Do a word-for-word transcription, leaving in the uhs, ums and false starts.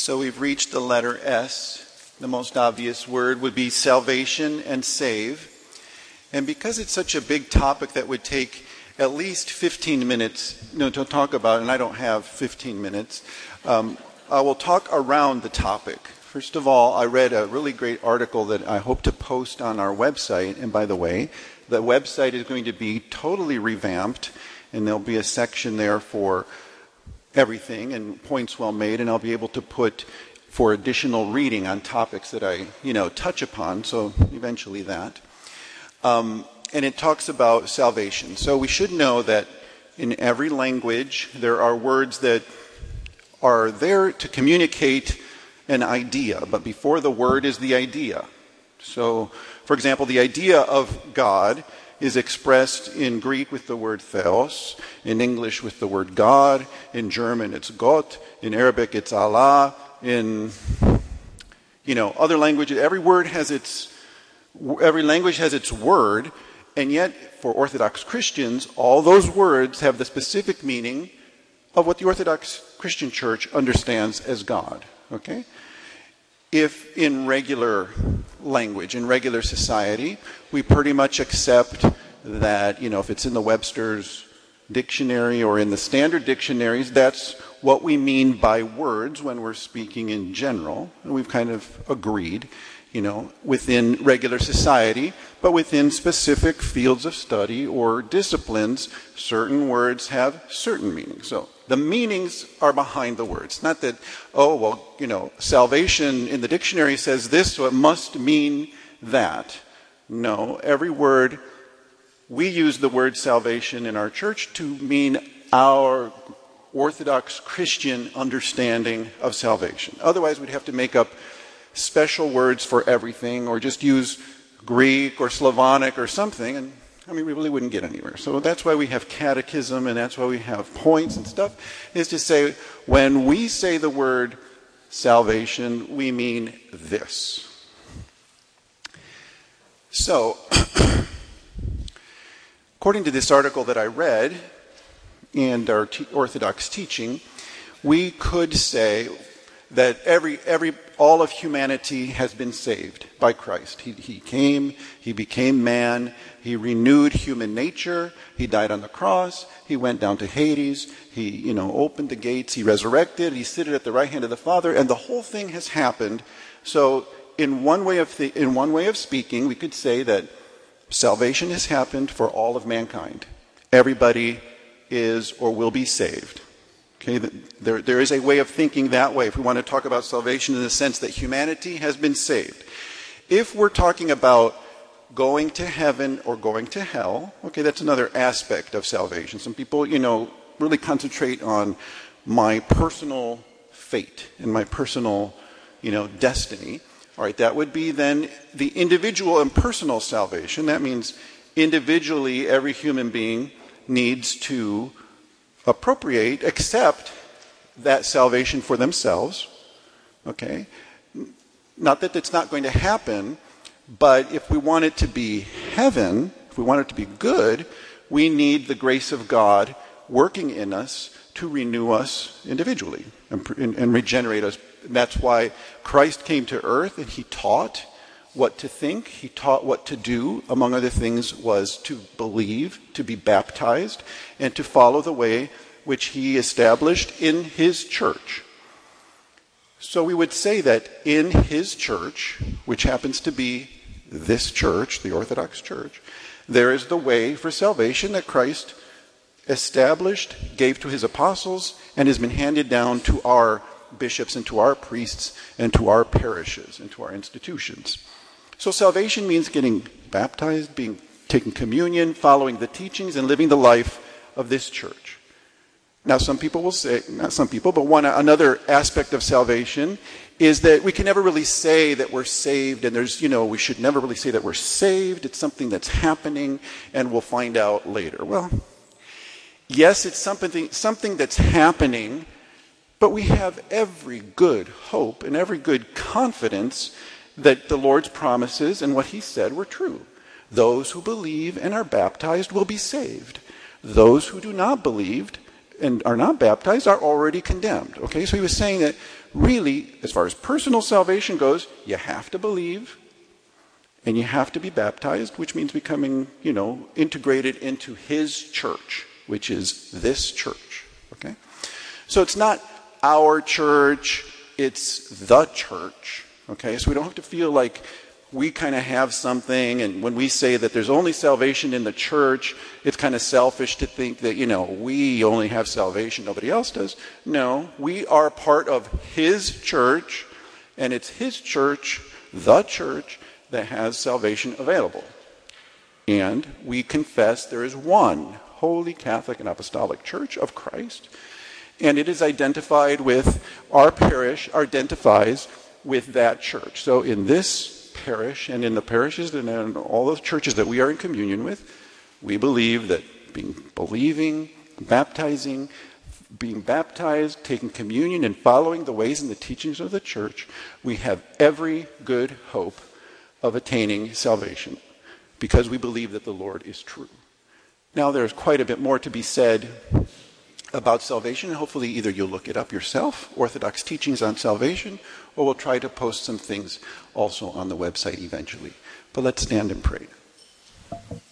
So we've reached the letter S. The most obvious word would be salvation and save. And because it's such a big topic that would take at least fifteen minutes you know, to talk about, and I don't have fifteen minutes, um, I will talk around the topic. First of all, I read a really great article that I hope to post on our website. And by the way, the website is going to be totally revamped, and there'll be a section there for everything and points well made, and I'll be able to put for additional reading on topics that I, you know, touch upon, so eventually that. Um, and it talks about salvation. So we should know that in every language there are words that are there to communicate an idea, but before the word is the idea. So, for example, the idea of God is expressed in Greek with the word theos, in English with the word God, in German it's Gott, in Arabic it's Allah, in, you know, other languages, every word has its, every language has its word, and yet for Orthodox Christians, all those words have the specific meaning of what the Orthodox Christian Church understands as God, okay? If in regular language, in regular society, we pretty much accept that, you know, if it's in the Webster's dictionary or in the standard dictionaries, that's what we mean by words when we're speaking in general. And we've kind of agreed, you know, within regular society, but within specific fields of study or disciplines, certain words have certain meanings. So the meanings are behind the words. Not that, oh, well, you know, salvation in the dictionary says this, so it must mean that. No, every word, we use the word salvation in our church to mean our Orthodox Christian understanding of salvation. Otherwise, we'd have to make up special words for everything or just use Greek or Slavonic or something, and I mean, we really wouldn't get anywhere. So that's why we have catechism and that's why we have points and stuff, is to say, when we say the word salvation, we mean this. So, according to this article that I read and our te- Orthodox teaching, we could say that every, every, all of humanity has been saved by Christ. He, he came, he became man, he renewed human nature, he died on the cross, he went down to Hades, he, you know, opened the gates, he resurrected, he seated at the right hand of the Father, and the whole thing has happened. So, in one way of th- in one way of speaking, we could say that salvation has happened for all of mankind. Everybody is or will be saved. Okay, there, there is a way of thinking that way if we want to talk about salvation in the sense that humanity has been saved. If we're talking about going to heaven or going to hell, okay, that's another aspect of salvation. Some people, you know, really concentrate on my personal fate and my personal, you know, destiny. All right, that would be then the individual and personal salvation. That means individually every human being needs to appropriate, accept that salvation for themselves, okay? Not that it's not going to happen, but if we want it to be heaven, if we want it to be good, we need the grace of God working in us to renew us individually and, and, and regenerate us. And that's why Christ came to earth and he taught what to think, he taught what to do, among other things, was to believe, to be baptized, and to follow the way which he established in his church. So we would say that in his church, which happens to be this church, the Orthodox Church, there is the way for salvation that Christ established, gave to his apostles, and has been handed down to our bishops and to our priests and to our parishes and to our institutions. So salvation means getting baptized, being taking communion, following the teachings, and living the life of this church. Now, some people will say, not some people, but one another aspect of salvation is that we can never really say that we're saved, and there's, you know, we should never really say that we're saved. It's something that's happening, and we'll find out later. Well, yes, it's something, something that's happening, but we have every good hope and every good confidence that the Lord's promises and what he said were true. Those who believe and are baptized will be saved. Those who do not believe and are not baptized are already condemned. Okay, so he was saying that really, as far as personal salvation goes, you have to believe and you have to be baptized, which means becoming, you know, integrated into his church, which is this church. Okay, so it's not our church, it's the church. Okay, so we don't have to feel like we kind of have something, and when we say that there's only salvation in the church, it's kind of selfish to think that, you know, we only have salvation, nobody else does. No, we are part of his church, and it's his church, the church, that has salvation available. And we confess there is one holy Catholic and Apostolic Church of Christ, and it is identified with, our parish identifies with that church. So in this parish and in the parishes and in all those churches that we are in communion with, we believe that being believing, baptizing, being baptized, taking communion, and following the ways and the teachings of the church, we have every good hope of attaining salvation because we believe that the Lord is true. Now there's quite a bit more to be said about salvation, and hopefully either you'll look it up yourself, Orthodox teachings on salvation, or we'll try to post some things also on the website eventually. But let's stand and pray.